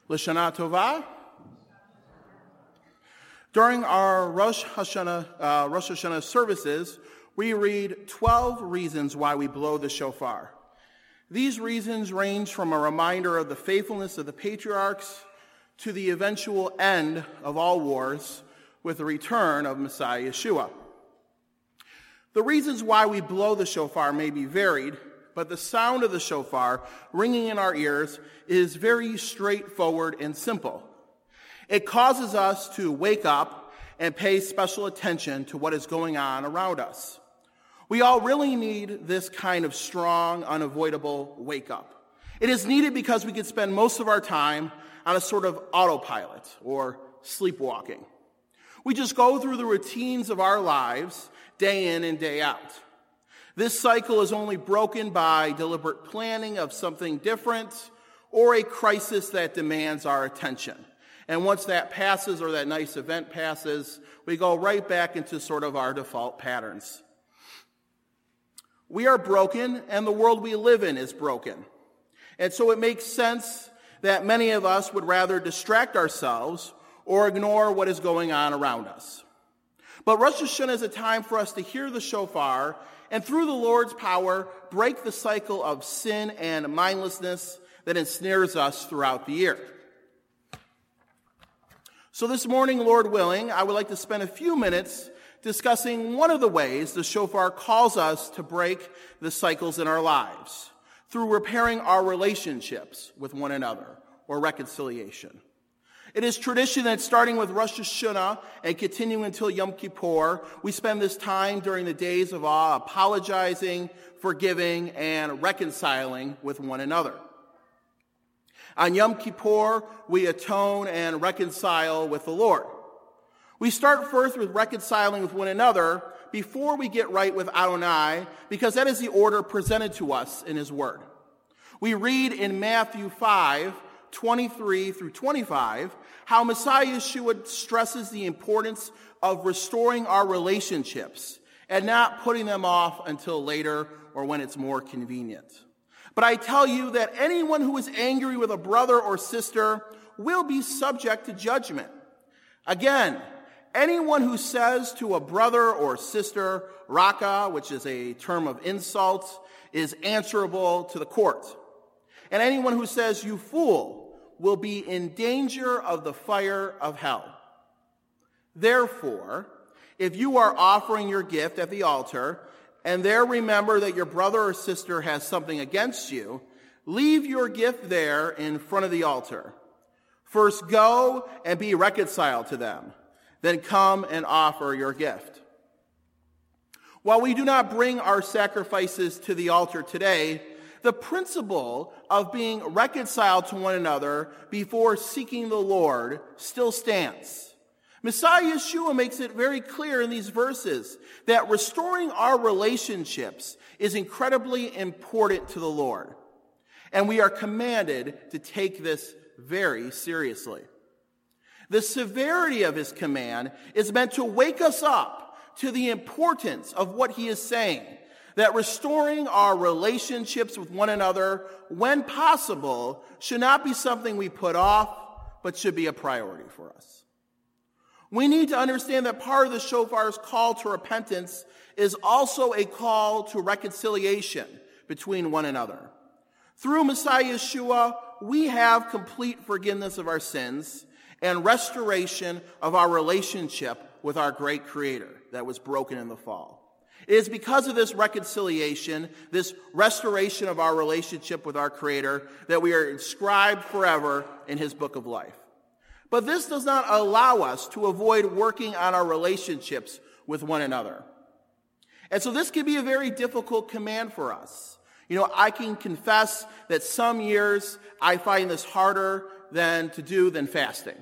Lashana Tova. During our Rosh Hashanah services, we read 12 reasons why we blow the shofar. These reasons range from a reminder of the faithfulness of the patriarchs to the eventual end of all wars with the return of Messiah Yeshua. The reasons why we blow the shofar may be varied, but the sound of the shofar ringing in our ears is very straightforward and simple. It causes us to wake up and pay special attention to what is going on around us. We all really need this kind of strong, unavoidable wake-up. It is needed because we could spend most of our time on a sort of autopilot or sleepwalking. We just go through the routines of our lives day in and day out. This cycle is only broken by deliberate planning of something different or a crisis that demands our attention. And once that passes, or that nice event passes, we go right back into sort of our default patterns. We are broken, and the world we live in is broken. And so it makes sense that many of us would rather distract ourselves or ignore what is going on around us. But Rosh Hashanah is a time for us to hear the shofar and through the Lord's power, break the cycle of sin and mindlessness that ensnares us throughout the year. So this morning, Lord willing, I would like to spend a few minutes discussing one of the ways the shofar calls us to break the cycles in our lives, through repairing our relationships with one another, or reconciliation. It is tradition that starting with Rosh Hashanah and continuing until Yom Kippur, we spend this time during the days of awe apologizing, forgiving, and reconciling with one another. On Yom Kippur, we atone and reconcile with the Lord. We start first with reconciling with one another before we get right with Adonai, because that is the order presented to us in His Word. We read in Matthew 5:23 through 25, how Messiah Yeshua stresses the importance of restoring our relationships and not putting them off until later or when it's more convenient. But I tell you that anyone who is angry with a brother or sister will be subject to judgment. Again, anyone who says to a brother or sister, raka, which is a term of insult, is answerable to the court. And anyone who says, you fool, will be in danger of the fire of hell. Therefore, if you are offering your gift at the altar, and there remember that your brother or sister has something against you, leave your gift there in front of the altar. First go and be reconciled to them, then come and offer your gift. While we do not bring our sacrifices to the altar today, the principle of being reconciled to one another before seeking the Lord still stands. Messiah Yeshua makes it very clear in these verses that restoring our relationships is incredibly important to the Lord. And we are commanded to take this very seriously. The severity of His command is meant to wake us up to the importance of what He is saying, that restoring our relationships with one another, when possible, should not be something we put off, but should be a priority for us. We need to understand that part of the shofar's call to repentance is also a call to reconciliation between one another. Through Messiah Yeshua, we have complete forgiveness of our sins and restoration of our relationship with our great Creator that was broken in the fall. It is because of this reconciliation, this restoration of our relationship with our Creator, that we are inscribed forever in His book of life. But this does not allow us to avoid working on our relationships with one another. And so this can be a very difficult command for us. I can confess that some years I find this harder than fasting.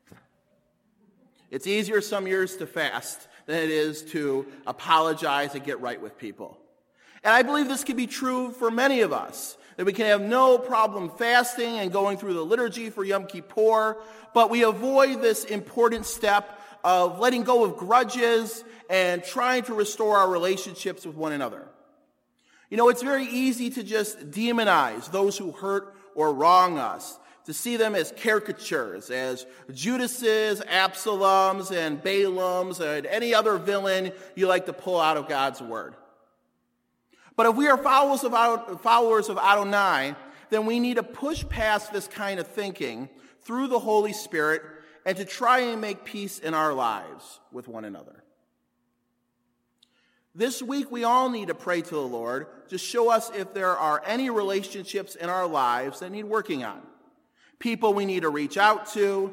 It's easier some years to fast than it is to apologize and get right with people. And I believe this can be true for many of us, that we can have no problem fasting and going through the liturgy for Yom Kippur, but we avoid this important step of letting go of grudges and trying to restore our relationships with one another. It's very easy to just demonize those who hurt or wrong us, to see them as caricatures, as Judases, Absaloms, and Balaams, and any other villain you like to pull out of God's word. But if we are followers of Adonai, then we need to push past this kind of thinking through the Holy Spirit and to try and make peace in our lives with one another. This week, we all need to pray to the Lord to show us if there are any relationships in our lives that need working on. People we need to reach out to,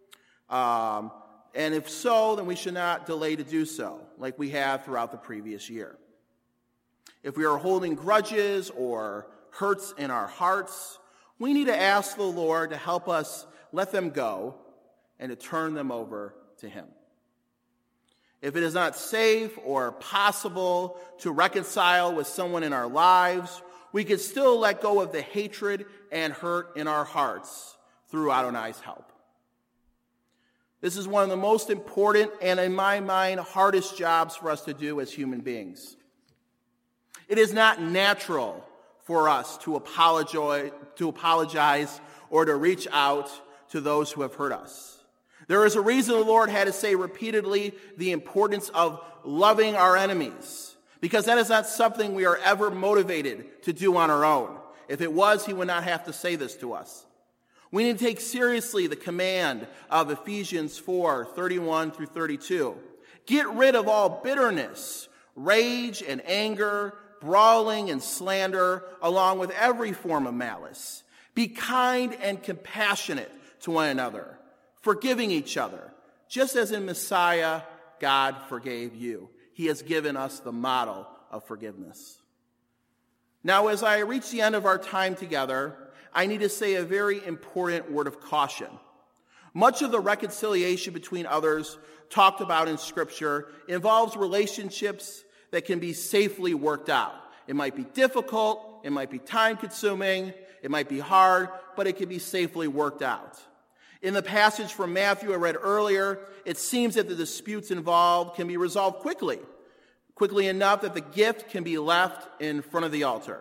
and if so, then we should not delay to do so, like we have throughout the previous year. If we are holding grudges or hurts in our hearts, we need to ask the Lord to help us let them go and to turn them over to Him. If it is not safe or possible to reconcile with someone in our lives, we can still let go of the hatred and hurt in our hearts through Adonai's help. This is one of the most important and, in my mind, hardest jobs for us to do as human beings. It is not natural for us to apologize or to reach out to those who have hurt us. There is a reason the Lord had to say repeatedly the importance of loving our enemies, because that is not something we are ever motivated to do on our own. If it was, He would not have to say this to us. We need to take seriously the command of Ephesians 4:31 through 32. Get rid of all bitterness, rage and anger, brawling and slander, along with every form of malice. Be kind and compassionate to one another, forgiving each other, just as in Messiah, God forgave you. He has given us the model of forgiveness. Now, as I reach the end of our time together, I need to say a very important word of caution. Much of the reconciliation between others talked about in Scripture involves relationships that can be safely worked out. It might be difficult, it might be time-consuming, it might be hard, but it can be safely worked out. In the passage from Matthew I read earlier, it seems that the disputes involved can be resolved quickly enough that the gift can be left in front of the altar.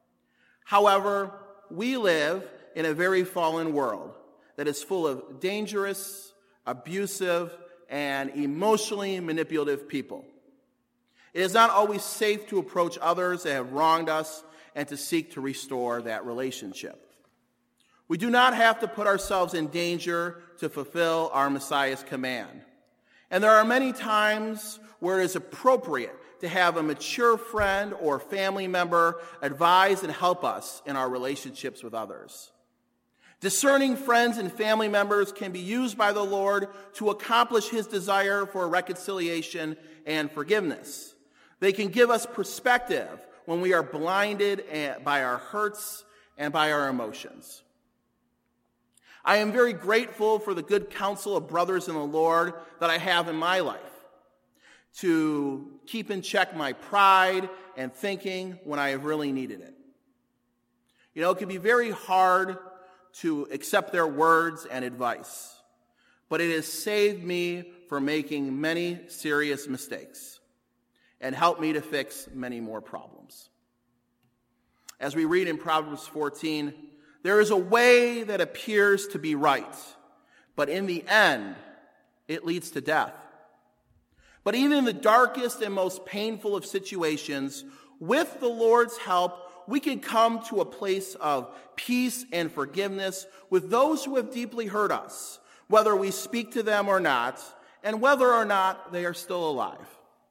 However, we live in a very fallen world that is full of dangerous, abusive, and emotionally manipulative people. It is not always safe to approach others that have wronged us and to seek to restore that relationship. We do not have to put ourselves in danger to fulfill our Messiah's command. And there are many times where it is appropriate to have a mature friend or family member advise and help us in our relationships with others. Discerning friends and family members can be used by the Lord to accomplish His desire for reconciliation and forgiveness. They can give us perspective when we are blinded by our hurts and by our emotions. I am very grateful for the good counsel of brothers in the Lord that I have in my life to keep in check my pride and thinking when I have really needed it. You know, it can be very hard to accept their words and advice, but it has saved me from making many serious mistakes and helped me to fix many more problems. As we read in Proverbs 14, there is a way that appears to be right, but in the end, it leads to death. But even in the darkest and most painful of situations, with the Lord's help, we can come to a place of peace and forgiveness with those who have deeply hurt us, whether we speak to them or not, and whether or not they are still alive.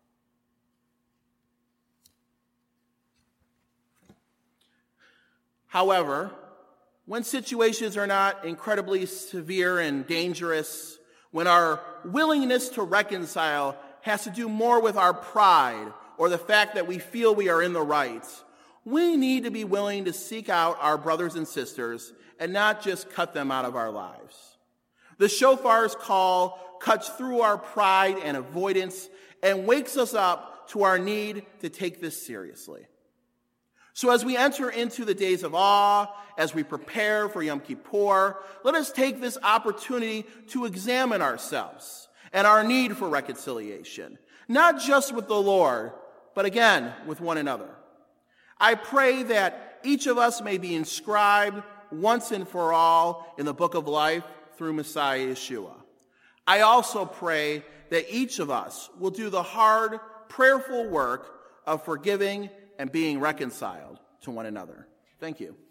However, when situations are not incredibly severe and dangerous, when our willingness to reconcile has to do more with our pride or the fact that we feel we are in the right, we need to be willing to seek out our brothers and sisters and not just cut them out of our lives. The shofar's call cuts through our pride and avoidance and wakes us up to our need to take this seriously. So as we enter into the days of awe, as we prepare for Yom Kippur, let us take this opportunity to examine ourselves and our need for reconciliation, not just with the Lord, but again, with one another. I pray that each of us may be inscribed once and for all in the book of life through Messiah Yeshua. I also pray that each of us will do the hard, prayerful work of forgiving and being reconciled to one another. Thank you.